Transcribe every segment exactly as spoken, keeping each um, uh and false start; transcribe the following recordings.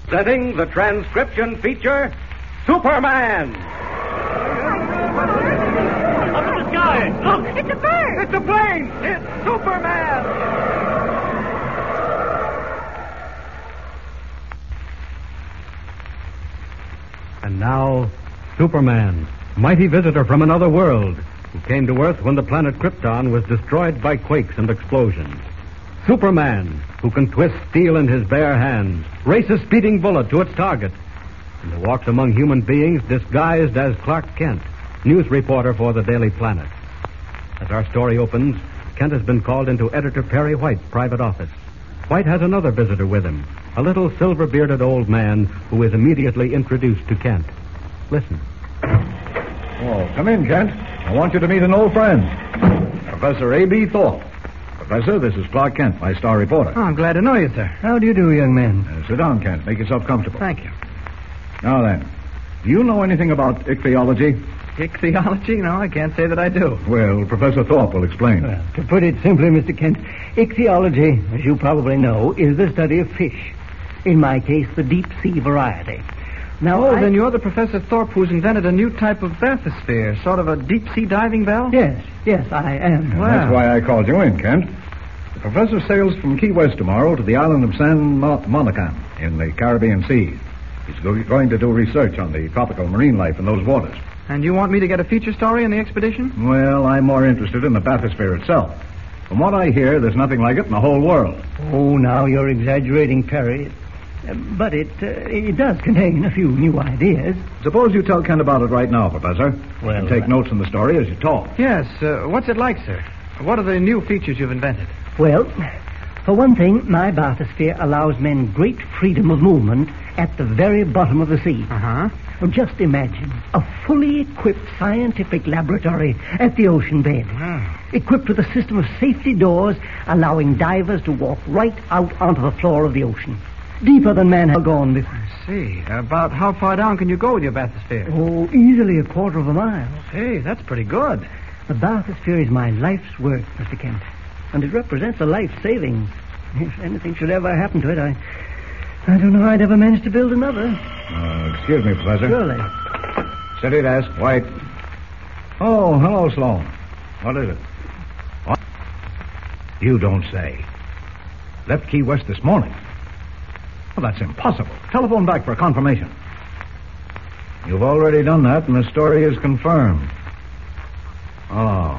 Presenting the transcription feature, Superman. Up in the sky! Look! It's a bird! It's a plane! It's Superman! And now, Superman, mighty visitor from another world, who came to Earth when the planet Krypton was destroyed by quakes and explosions. Superman, who can twist steel in his bare hands, race a speeding bullet to its target, and who walks among human beings disguised as Clark Kent, news reporter for the Daily Planet. As our story opens, Kent has been called into Editor Perry White's private office. White has another visitor with him, a little silver-bearded old man who is immediately introduced to Kent. Listen. Oh, come in, Kent. I want you to meet an old friend, Professor A B. Thorpe. Professor, this is Clark Kent, my star reporter. Oh, I'm glad to know you, sir. How do you do, young man? Uh, sit down, Kent. Make yourself comfortable. Thank you. Now then, do you know anything about ichthyology? Ichthyology? No, I can't say that I do. Well, Professor Thorpe will explain. Well, to put it simply, Mister Kent, ichthyology, as you probably know, is the study of fish. In my case, the deep-sea variety. Now, oh, I... then you're the Professor Thorpe who's invented a new type of bathysphere, sort of a deep-sea diving bell? Yes, yes, I am. And Wow. That's why I called you in, Kent. The professor sails from Key West tomorrow to the island of San Mo- Monacan in the Caribbean Sea. He's go- going to do research on the tropical marine life in those waters. And you want me to get a feature story on the expedition? Well, I'm more interested in the bathysphere itself. From what I hear, there's nothing like it in the whole world. Oh, now you're exaggerating, Perry. Uh, But it uh, it does contain a few new ideas. Suppose you tell Kent about it right now, Professor. Well, and take uh, notes in the story as you talk. Yes. Uh, what's it like, sir? What are the new features you've invented? Well, for one thing, my bathysphere allows men great freedom of movement at the very bottom of the sea. Uh-huh. Well, just imagine a fully equipped scientific laboratory at the ocean bed. Wow. Equipped with a system of safety doors allowing divers to walk right out onto the floor of the ocean. Deeper than man has gone before. I see. About how far down can you go with your bathysphere? Oh, easily a quarter of a mile. Hey, that's pretty good. The bathysphere is my life's work, Mister Kent. And it represents a life saving. If anything should ever happen to it, I... I don't know how I'd ever manage to build another. Uh, excuse me, Professor. Surely. Steady desk, White. Oh, hello, Sloan. What is it? What? You don't say. Left Key West this morning. Well, that's impossible. Telephone back for confirmation. You've already done that, and the story is confirmed. Oh.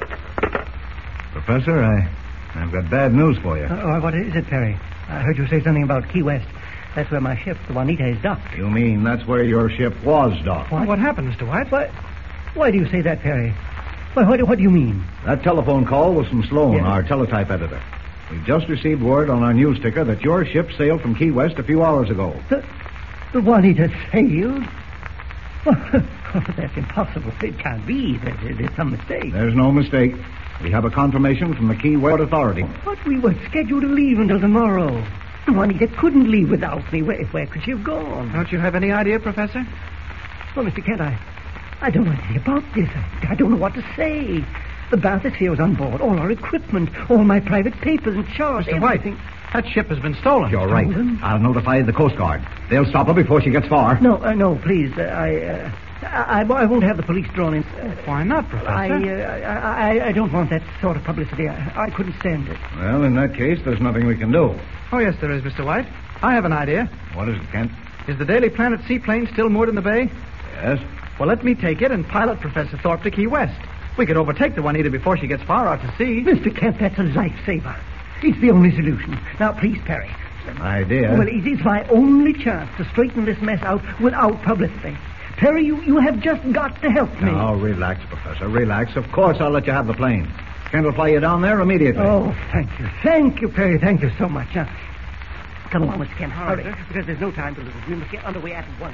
Professor, I, I've got bad news for you. Uh, what is it, Perry? I heard you say something about Key West. That's where my ship, the Juanita, is docked. You mean that's where your ship was docked? What? What happened, Mister White? Why, why do you say that, Perry? Why, what, what do you mean? That telephone call was from Sloan, Yes. our teletype editor. We've just received word on our news ticker that your ship sailed from Key West a few hours ago. The, the Juanita sailed? Oh, that's impossible. It can't be. There, there's some mistake. There's no mistake. We have a confirmation from the Key West Authority. But we were scheduled to leave until tomorrow. The Juanita couldn't leave without me. Where, where could she have gone? Don't you have any idea, Professor? Well, Mister Kent, I, I don't know anything about this. I, I don't know what to say. The bathysphere was on board. All our equipment, all my private papers and charts. Mister White, everything. that ship has been stolen. You're right. Stolen? I'll notify the Coast Guard. They'll stop her before she gets far. No, uh, no, please. Uh, I, uh, I, I won't have the police drawn in. Uh, Why not, Professor? I, uh, I, I, I don't want that sort of publicity. I, I couldn't stand it. Well, in that case, there's nothing we can do. Oh, yes, there is, Mister White. I have an idea. What is it, Kent? Is the Daily Planet seaplane still moored in the bay? Yes? Well, let me take it and pilot Professor Thorpe to Key West. We could overtake the Juanita before she gets far out to sea. Mister Kent, that's a lifesaver. It's the only solution. Now, please, Perry. An idea. Well, it is my only chance to straighten this mess out without publicity. Perry, you, you have just got to help me. Now, relax, Professor. Relax. Of course I'll let you have the plane. Kent will fly you down there immediately. Oh, thank you. Thank you, Perry. Thank you so much. Now, come along, Mister Kent. All Hurry, right, sir. because there's no time to lose. We must get underway at once.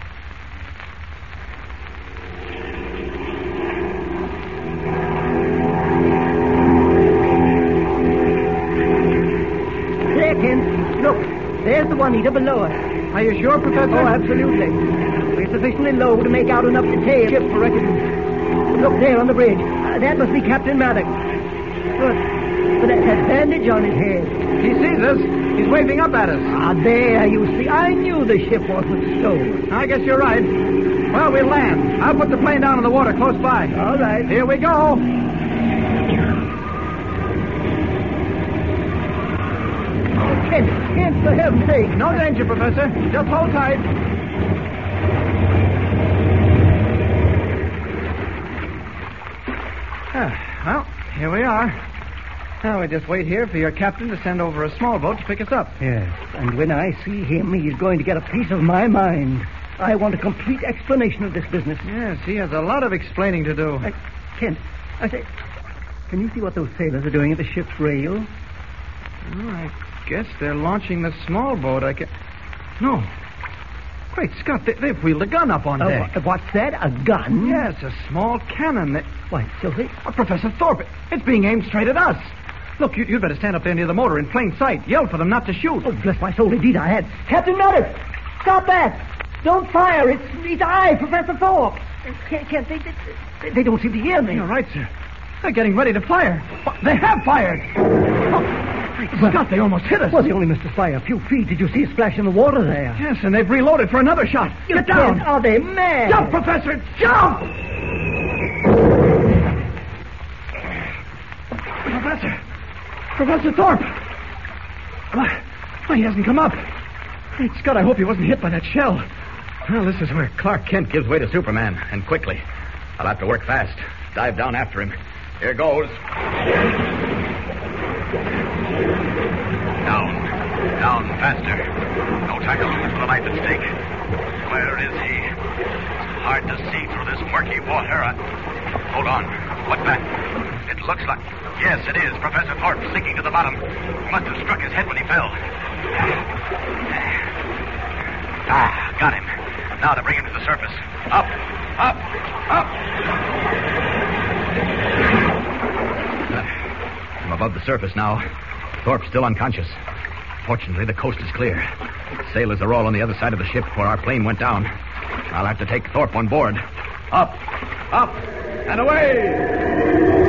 There, Kent. Look, there's the Juanita below us. Are you sure, Professor? Oh, absolutely. We're sufficiently low to make out enough to tail ship for recognition. Look there on the bridge. Uh, that must be Captain Maddox. Look, with that, that bandage on his head. He sees us. He's He's waving up at us. Ah, there, you see. I knew the ship wasn't stolen. I guess you're right. Well, we'll land. I'll put the plane down in the water close by. All right. Here we go. Kent, Kent, for heaven's sake. No danger, Professor. Just hold tight. Ah, well, here we are. Now we just wait here for your captain to send over a small boat to pick us up. Yes, and when I see him, he's going to get a piece of my mind. I want a complete explanation of this business. Yes, he has a lot of explaining to do. Uh, Kent, I say, can you see what those sailors are doing at the ship's rail? Oh, I guess they're launching the small boat. I can... No. Great Scott, they, they've wheeled a gun up on Uh, deck. wh- what's that? A gun? Yes, a small cannon. They... Why, Silver? Oh, Professor Thorpe, it's being aimed straight at us. Look, you, you'd better stand up there near the motor in plain sight. Yell for them not to shoot. Oh, bless my soul, indeed I had. Captain Maddox, stop that! Don't fire. It's, it's I, Professor Thorpe. Can't, can't they, they, they don't seem to hear me. You're right, sir. They're getting ready to fire. Oh, they have fired. Oh, great Scott, they almost hit us. Well, they only missed us by a few feet. Did you see a splash in the water there? Yes, and they've reloaded for another shot. You Get down. can't. Are they mad? Jump, Professor, jump! Professor. Professor Thorpe. Why, why, he hasn't come up. Great Scott, I hope he wasn't hit by that shell. Well, this is where Clark Kent gives way to Superman, and quickly. I'll have to work fast. Dive down after him. Here goes. Down. Down, faster. No time to lose with a life at stake. Where is he? It's hard to see through this murky water. I... Hold on. What's that? It looks like... Yes, it is. Professor Thorpe sinking to the bottom. He must have struck his head when he fell. Ah, got him. Now to bring him to the surface. Up, up, up. I'm above the surface now. Thorpe's still unconscious. Fortunately, the coast is clear. Sailors are all on the other side of the ship where our plane went down. I'll have to take Thorpe on board. Up, up, and away!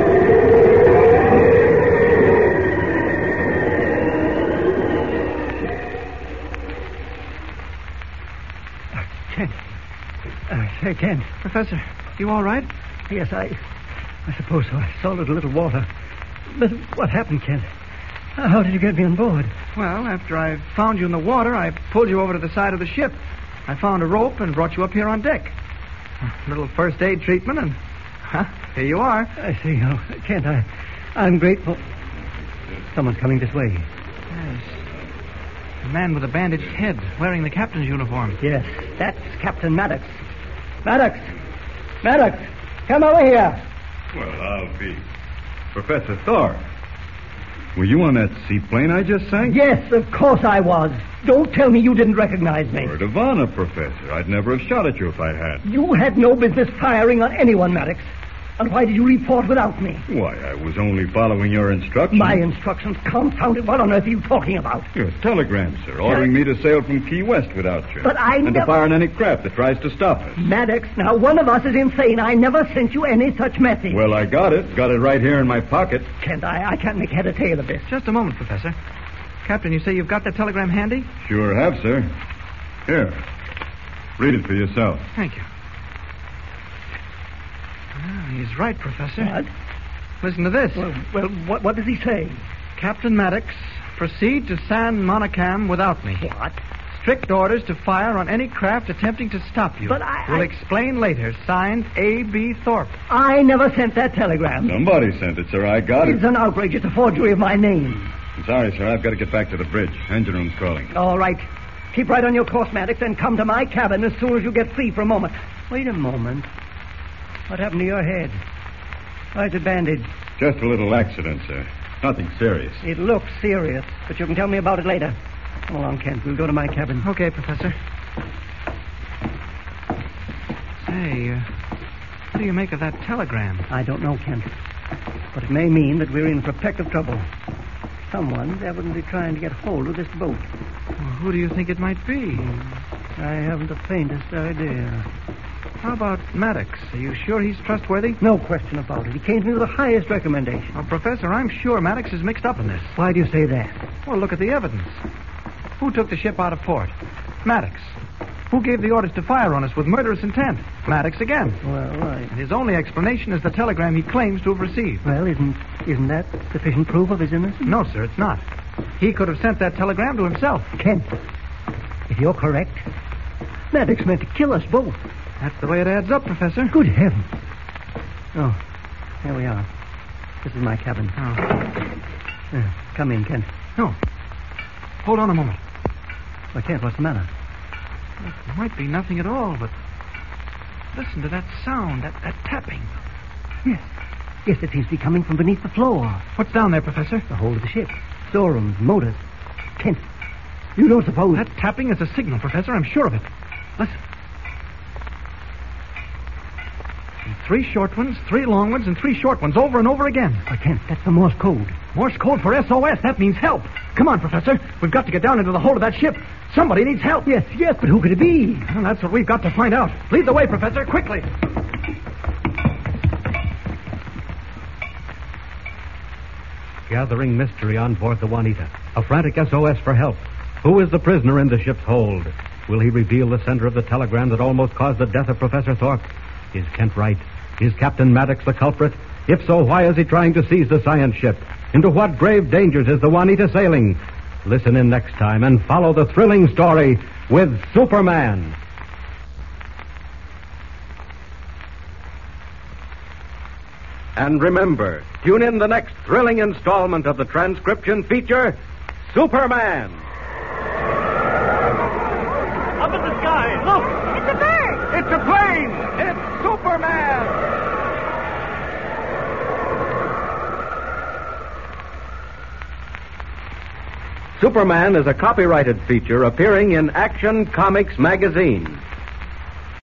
Kent. Uh, say, Kent. Professor, you all right? Yes, I... I suppose so. I saw a little water. But what happened, Kent? How did you get me on board? Well, after I found you in the water, I pulled you over to the side of the ship. I found a rope and brought you up here on deck. A little first aid treatment, and huh, here you are. I see. Oh, Kent, I, I'm grateful. Someone's coming this way. Yes. A man with a bandaged head, wearing the captain's uniform. Yes, that's Captain Maddox. Maddox! Maddox! Come over here. Well, I'll be. Professor Thorpe. Were you on that seaplane I just sank? Yes, of course I was. Don't tell me you didn't recognize me. Word of honor, Professor. I'd never have shot at you if I'd had. You had no business firing on anyone, Maddox. And why did you report without me? Why, I was only following your instructions. My instructions? Confounded. What on earth are you talking about? Your telegram, sir, ordering me to sail from Key West without you. But I And never... to fire on any craft that tries to stop us. Maddox, now one of us is insane. I never sent you any such message. Well, I got it. Got it right here in my pocket. Can't I? I can't make head or tail of this. Just a moment, Professor. Captain, you say you've got that telegram handy? Sure have, sir. Here. Read it for yourself. Thank you. Ah, he's right, Professor. What? Listen to this. Well, well what, what does he say? Captain Maddox, proceed to San Monacam without me. What? Strict orders to fire on any craft attempting to stop you. But I- We'll I- explain later. Signed, A B. Thorpe. I never sent that telegram. Somebody sent it, sir. I got It's it. an outrage. It's a forgery of my name. I'm sorry, sir. I've got to get back to the bridge. Engine room's calling. All right. Keep right on your course, Maddox, and come to my cabin as soon as you get free for a moment. Wait a moment. What happened to your head? Why is it bandaged? Just a little accident, sir. Nothing serious. It looks serious, but you can tell me about it later. Come along, Kent. We'll go to my cabin. Okay, Professor. Say, uh, what do you make of that telegram? I don't know, Kent. But it may mean that we're in perspective trouble. Someone's evidently trying to get hold of this boat. Well, who do you think it might be? I haven't the faintest idea. How about Maddox? Are you sure he's trustworthy? No question about it. He came to me with the highest recommendation. Well, Professor, I'm sure Maddox is mixed up in this. Why do you say that? Well, look at the evidence. Who took the ship out of port? Maddox. Who gave the orders to fire on us with murderous intent? Maddox again. Well, I... And his only explanation is the telegram he claims to have received. Well, isn't isn't that sufficient proof of his innocence? No, sir, it's not. He could have sent that telegram to himself. Kent, if you're correct, Maddox meant to kill us both. That's the way it adds up, Professor. Good heavens. Oh, here we are. This is my cabin. Oh. Uh, come in, Kent. No. Hold on a moment. Well, Kent, what's the matter? It might be nothing at all, but listen to that sound, that, that tapping. Yes. Yes, it seems to be coming from beneath the floor. What's down there, Professor? The hold of the ship. Storerooms, motors. Kent, you don't suppose... That tapping is a signal, Professor. I'm sure of it. Listen. Three short ones, three long ones, and three short ones over and over again. Oh, Kent, that's the Morse code. Morse code for S O S. That means help. Come on, Professor. We've got to get down into the hold of that ship. Somebody needs help. Yes, yes, but who could it be? Well, that's what we've got to find out. Lead the way, Professor, quickly. Gathering mystery on board the Juanita. A frantic S O S for help. Who is the prisoner in the ship's hold? Will he reveal the sender of the telegram that almost caused the death of Professor Thorpe? Is Kent right? Is Captain Maddox the culprit? If so, why is he trying to seize the science ship? Into what grave dangers is the Juanita sailing? Listen in next time and follow the thrilling story with Superman. And remember, tune in the next thrilling installment of the transcription feature, Superman. Up in the sky, look! It's a bird! It's a plane! It's Superman! Superman is a copyrighted feature appearing in Action Comics magazine.